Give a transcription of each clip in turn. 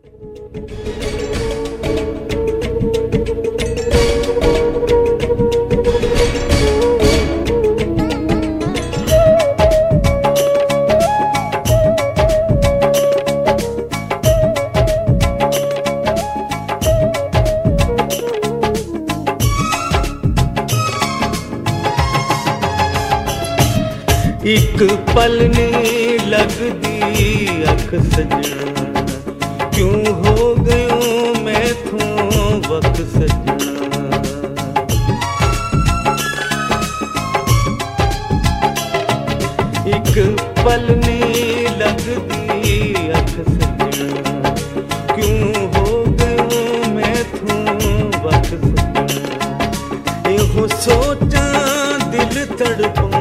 एक पल नहीं लगदी अख सजना, क्यों हो गयो मैं थो वक्त सजना। एक पल नहीं लगदी अख सजना, क्यों हो गयो मैं थो वक्त सजना। एहो सोचा दिल तड़पां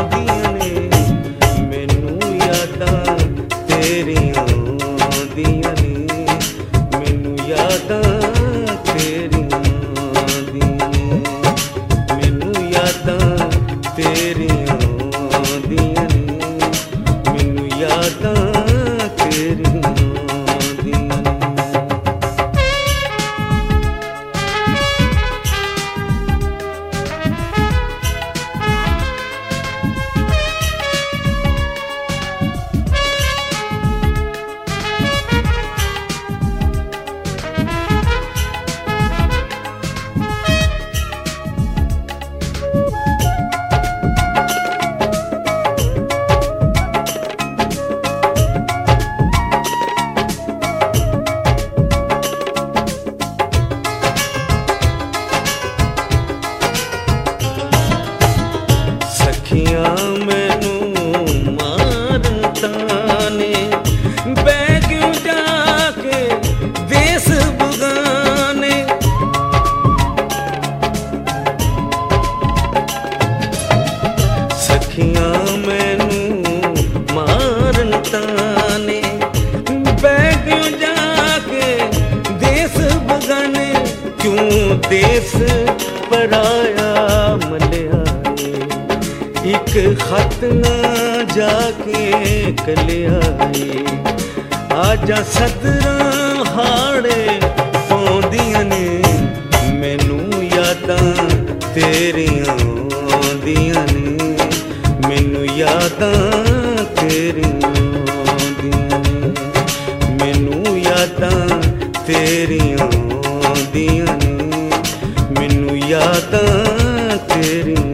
देश पराया मलियाए। एक खत ना जाके कलियाए, आजा सदरा हाड़े पौंदियां ने, मैनू यादां तेरियां आंदियां ने, मैनू यादां तेरियां आंदियां ने, मैनू यादां तेरियां आंदियां ने, मैनू यादां तेरियां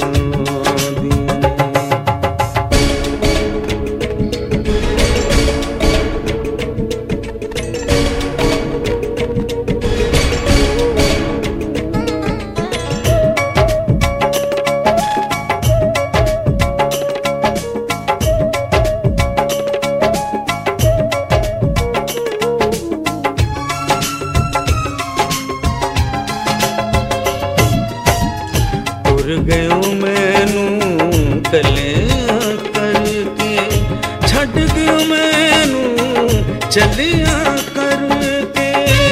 गयो मैनू कलियां करके, छड़ गयो मैनू चलियां करके।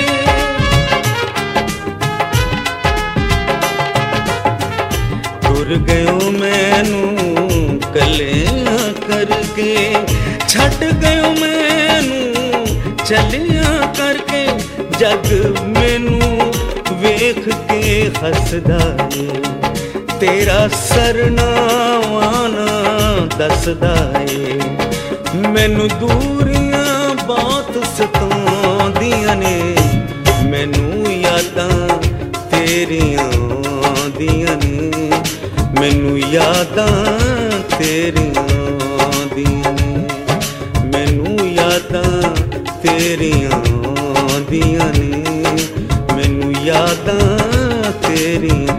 टुर गयो मैनू कलियां करके, छड़ गयो मैनू चलियां करके। जग मैनू वेख के हसदा है, तेरा सरनावाना दसदा है। मैनू दूरियां बहुत सताउंदियां ने, मैनू यादां तेरियां आंदियां ने, मैनू यादां तेरियां आंदियां ने, मैनू यादां तेरियां आंदियां ने, मैनू यादां तेरियां।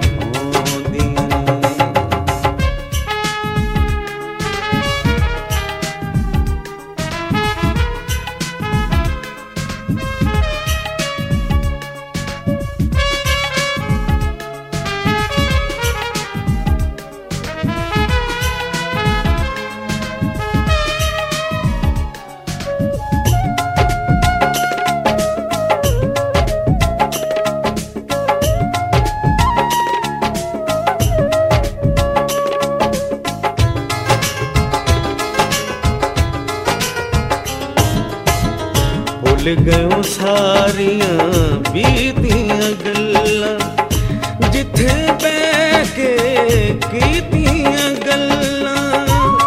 भुल गयो सारियां बीतियां गल्लां, जिथे बैठ के कीतियां गल्लां।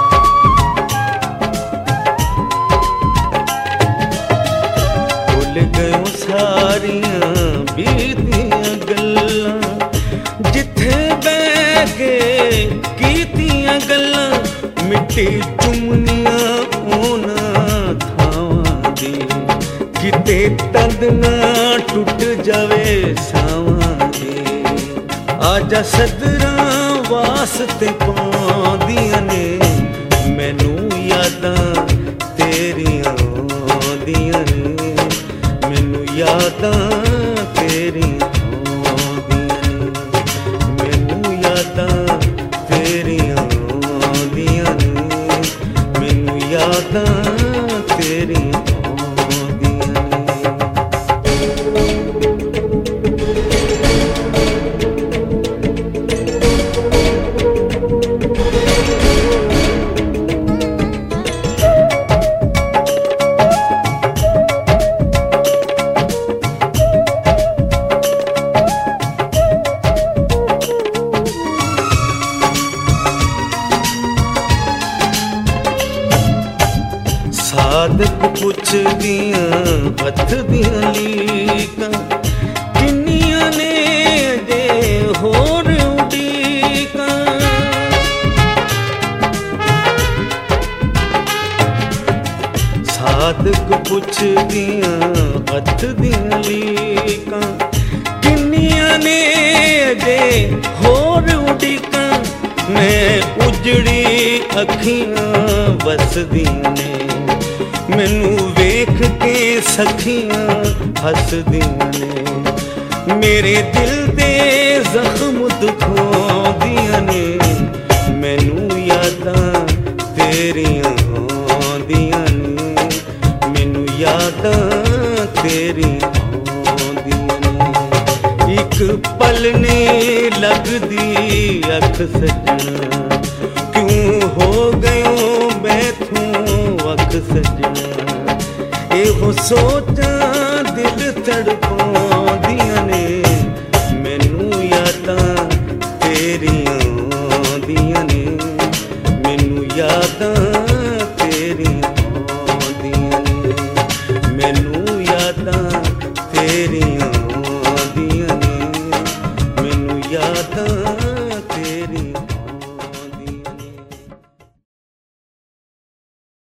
भुल गयो सारियां बीतियां गल्लां, जिथे बैठ के कीतियां गल्लां। मिट्टी चुमनियां ओना थावां दी, किते तंद ना टुट जावे सावां दी। आजा सदरां वास्ते पाउंदियां ने, मैनू यादां तेरियां आउंदियां ने, मैनू यादां तेरियां आउंदियां ने, मैनू यादां तेरियां आउंदियां ने, मैनू यादां तेरियां आउंदियां ने। साधक पुछदियां हथ दियां लीकां, किन्नियां ने अजे होर उडीकां। साधक पुछदियां हथ दियां लीकां, किन्नियां ने अजे होर उडीकां। मैं उजड़ी अखियां वसदियां ने, मैनू वेख के सखियां हसदियां ने। मेरे दिल दे जख्म दुखोंदियां ने, मैनू यादां तेरियां आउंदियां ने, मैनू यादां तेरियां आउंदियां ने। इक पल ने लगदी अख सजना, क्यों हो गयो मैथों अख सजना। एहो सोचां दिल तड़पां